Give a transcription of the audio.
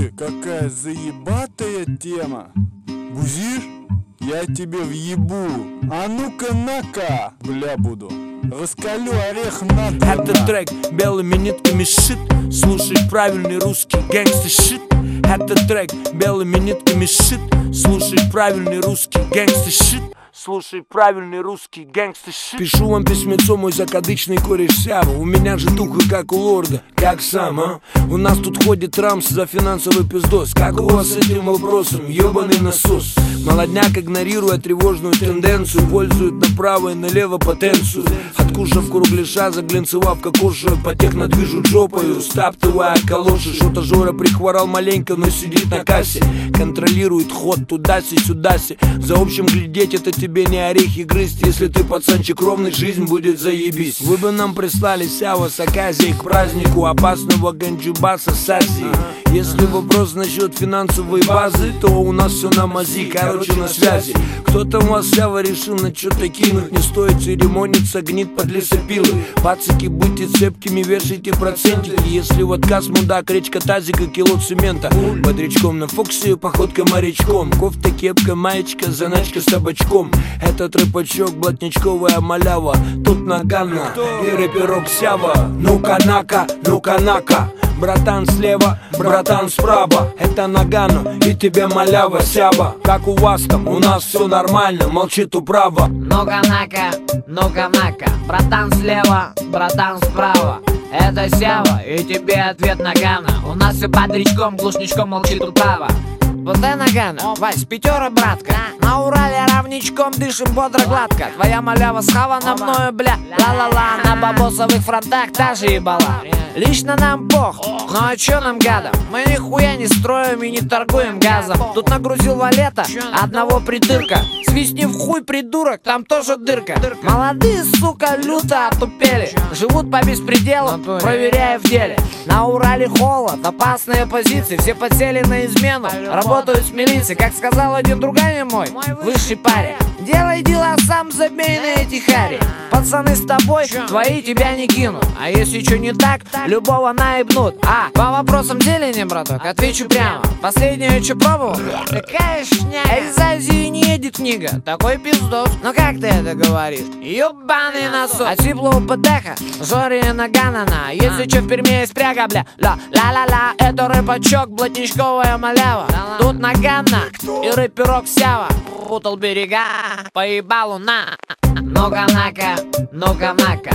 какая заебатая тема. Бузишь? Я тебе въебу. А ну-ка на-ка, бля, буду. Раскалю орех надо. Это трек белыми нитками шит. Слушай правильный русский гэнгста шит. Это трек белыми нитками шит. Слушай правильный русский гэнгста шит. Слушай правильный русский гэнгста шит. Пишу вам письмецо, мой закадычный кореш Сява. У меня же туха как у лорда, как сам, а? У нас тут ходит Рамс за финансовый пиздос. Как у вас с этим вопросом, ёбаный насос? Молодняк, игнорируя тревожную тенденцию, пользует направо и налево потенцию. Откушав кругляша, заглянцевав кокоши, по технодвижу жопою, стаптывая калоши. Что-то Жора прихворал маленько, но сидит на кассе. Контролирует ход туда-си-сюда-си. За общим глядеть это тебе не орехи грызть. Если ты пацанчик ровный, жизнь будет заебись. Вы бы нам прислали Сява с Аказией к празднику опасного ганджубаса с Азии. Если вопрос насчет финансовой базы, то у нас все на мази, короче на связи. Кто-то у вас Сява решил на что-то кинуть. Не стоит церемониться, гнит под лесопилы. Пацики, будьте цепкими, вешайте процентики. Если в отказ мудак, речка тазика, кило цемента. Бодрячком на Фоксе, походка морячком. Кофта, кепка, маечка, заначка с табачком. Этот рэпачок, блатничковая малява. Тут Нагана и рэперок Сява. Ну-ка нака, ну-ка нака. Братан слева, братан справа. Это Нагано и тебе малява Сява. Как у вас там? У нас все нормально, молчит управа. Ну-ка нака, ну-ка нака. Братан слева, братан справа. Это Сява и тебе ответ Нагано. У нас все бодрячком, глушничком молчит управа. Вот это Нагано, Вась, пятера, братка. На Урале равничком дышим бодро гладко. Твоя малява схавана мною, бля, ла-ла-ла. На бабосовых фронтах та же ебала. Лично нам пох, ну а чё нам гадом? Мы нихуя не строим и не торгуем газом. Тут нагрузил валета одного придырка. Свистни в хуй, придурок, там тоже дырка. Молодые, сука, люто отупели. Живут по беспределу, проверяя в деле. На Урале холод, опасные позиции. Все подсели на измену, работают с милицией. Как сказал один друган мой, высший парень: делай дела сам, забей на эти хари. Пацаны с тобой, твои тебя не кинут. А если что не так, любого наебнут. А по вопросам деления, браток, отвечу прямо. Последнее, что пробовал, такая шняга. Из Азии не едет книга, такой пиздос. Ну как ты это говоришь? Ёбаный насос. От сиплого ПТХ, Жори и Наганана. Если что в Перми есть пряга, бля, ла-ла-ла-ла. Это рэпачок, блатничковая малява. Тут Нагана и рэперок Сява. Путал берега, поебал на. Ну-ка нака, ну-ка нака.